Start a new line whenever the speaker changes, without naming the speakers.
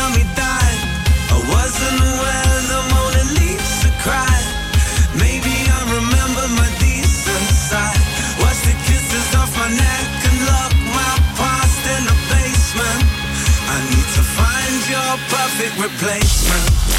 mommy died. I wasn't aware the Mona Lisa cried. Maybe I remember my decent side. Wash the kisses off my neck and lock my past in the basement. I need to find your perfect replacement.